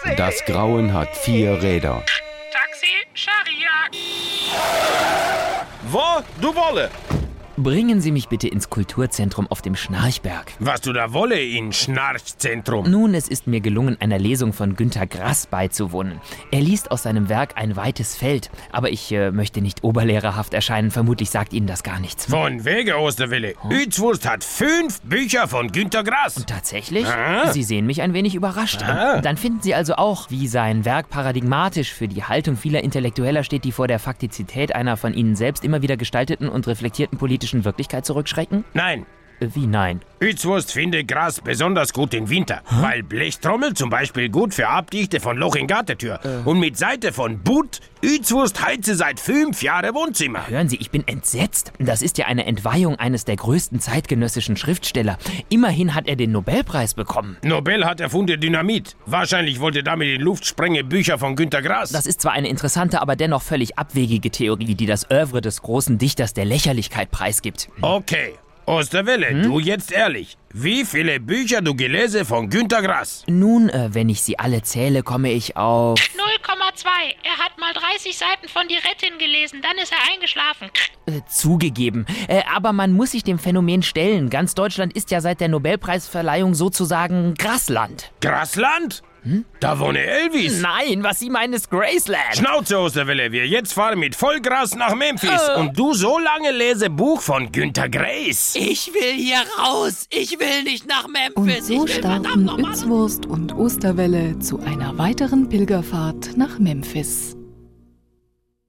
Das Grauen hat 4 Räder. Taxi, Scharia. Wo? Du wolle? Bringen Sie mich bitte ins Kulturzentrum auf dem Schnarchberg. Was du da wolle in Schnarchzentrum? Nun, es ist mir gelungen, einer Lesung von Günter Grass beizuwohnen. Er liest aus seinem Werk Ein weites Feld. Aber ich möchte nicht oberlehrerhaft erscheinen. Vermutlich sagt Ihnen das gar nichts. Von wegen, Osterwille. Uetzwurst hat 5 Bücher von Günter Grass. Und tatsächlich? Ah. Sie sehen mich ein wenig überrascht. Ah. Dann finden Sie also auch, wie sein Werk paradigmatisch für die Haltung vieler Intellektueller steht, die vor der Faktizität einer von ihnen selbst immer wieder gestalteten und reflektierten politischen Wirklichkeit zurückschrecken? Nein. Wie nein? Uetzwurst finde Grass besonders gut im Winter, weil Blechtrommel zum Beispiel gut für Abdichte von Loch in Gartentür. Und mit Seite von Butt, Uetzwurst heize seit 5 Jahren Wohnzimmer. Hören Sie, ich bin entsetzt. Das ist ja eine Entweihung eines der größten zeitgenössischen Schriftsteller. Immerhin hat er den Nobelpreis bekommen. Nobel hat erfunden Dynamit. Wahrscheinlich wollte damit in Luft sprengen Bücher von Günter Grass. Das ist zwar eine interessante, aber dennoch völlig abwegige Theorie, die das Œuvre des großen Dichters der Lächerlichkeit preisgibt. Okay. Osterwelle, du jetzt ehrlich. Wie viele Bücher du gelesen von Günter Grass? Nun, wenn ich sie alle zähle, komme ich auf... 0,2. Er hat mal 30 Seiten von Die Rettin gelesen, dann ist er eingeschlafen. Zugegeben. Aber man muss sich dem Phänomen stellen. Ganz Deutschland ist ja seit der Nobelpreisverleihung sozusagen Grassland. Grassland? Da wohne Elvis. Nein, was Sie meinen ist Graceland. Schnauze, Osterwelle, wir jetzt fahren mit Vollgras nach Memphis. Und du so lange lese Buch von Günter Grace. Ich will hier raus. Ich will nicht nach Memphis. Und so starten Uetzwurst und Osterwelle zu einer weiteren Pilgerfahrt nach Memphis.